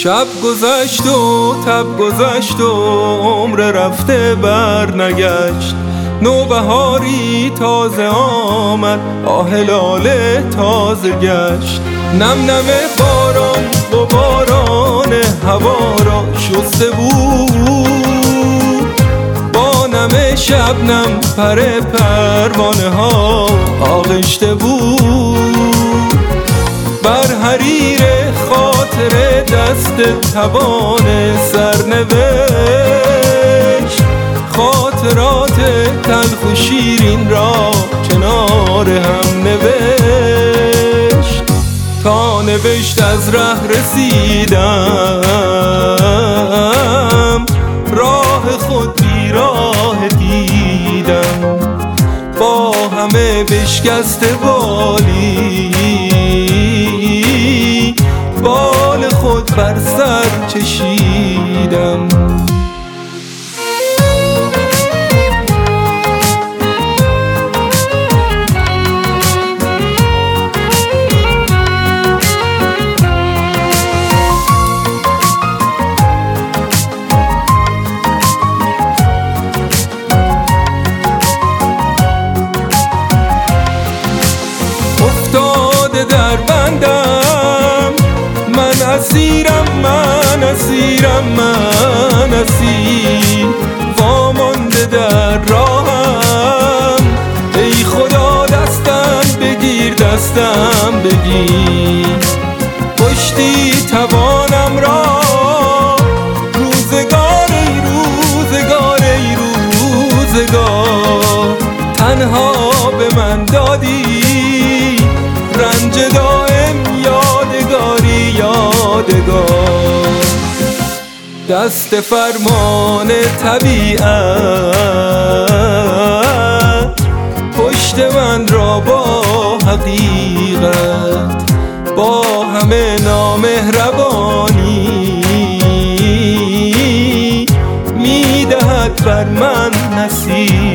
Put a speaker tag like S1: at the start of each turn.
S1: شب گذشت و تب گذشت و عمر رفته بر نگشت. نوبهاری تازه آمد، آه لاله تازه گشت. نم نم باران غباران هوا را شسته بود، با نم شبنم پر پروانه ها آغشته بود. بر حریر خاطر دست توان سرنوشت، خاطرات تلخ و شیرین را کنار هم نوشت. تا نوشت از ره رسیدم، راه خود بی راه دیدم. با همه بشکسته بالی، بال خود بر سر چشیدم. در بندم، من اسیرم، من اسیرم، من اسیر. وامانده در راهم، ای خدا دستم بگیر، دستم بگیر. پشتی توانم را، روزگار ای روزگار ای روزگار. تنها به من دادی رنج دائم، یادگاری یادگار. دست فرمان طبیعت پشت من را با حقیقت، با همه نامهربانی میدهد بر من نصیحت.